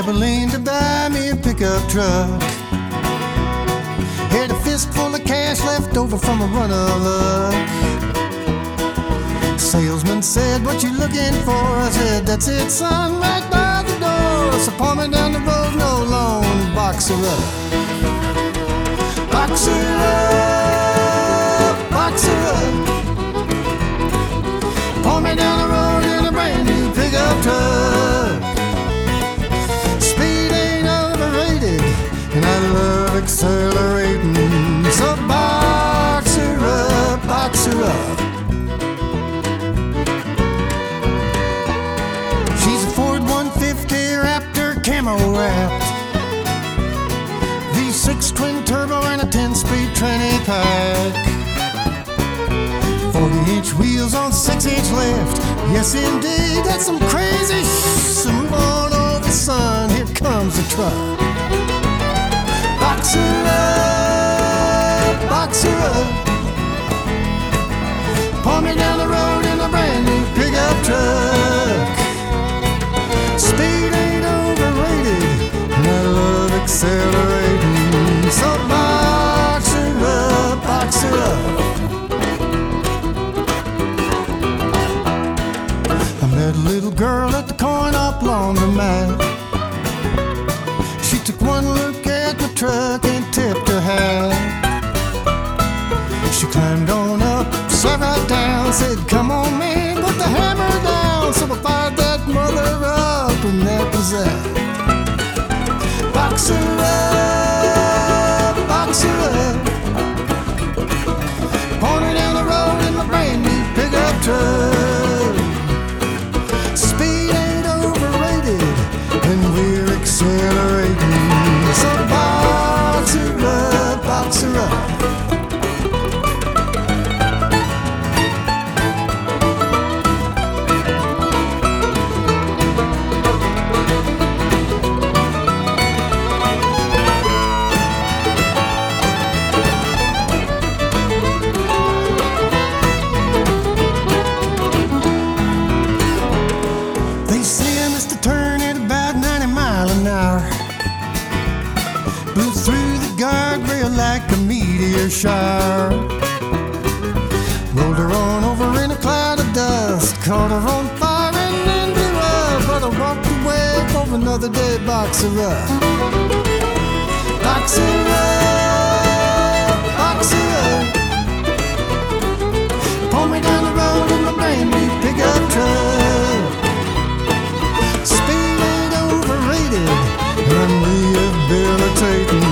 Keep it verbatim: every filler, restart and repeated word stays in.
Abilene to buy me a pickup truck. Had a fistful of cash left over from a run of luck. Salesman said, "What you looking for?" I said, "That's it, son, right by the door." So pour me down the road, no loan, box her up. Box her up, box her up. Pour me down the road in a brand new pickup truck. Speed ain't overrated, and I love accelerating. So box her up, box her up. She's a Ford one fifty Raptor camo wrapped, V six twin turbo and a ten-speed tranny pack. forty inch wheels on six inch left. Yes, indeed, that's some crazy sh- So move on over, son, here comes the truck. Box her up, box her up. Pour me down the road in a brand new pickup truck. Speed ain't overrated, and I love accelerating. So box her up, box her up. I met a little girl at the coin-op laundromat. She took one look at my truck and tipped her hat. She climbed on up, sat right down, said, "Come on, man, put the hammer down." So I fired that mother up, and that was that. Box her up, box her up. Pour me down the road in my brand new pickup truck. Speed ain't overrated, and we're accelerating. So box her up, box her up. They say I missed a turn at about ninety miles an hour. Blew through the guardrail like a meteor shower. Rolled her on over in a cloud of dust. Caught her on fire and then blew up. But I walked away for another day. Box her up. Box her up, box her up. Pull me down the road in my brand new pickup truck. Speed ain't overrated, and I'm rehabilitating.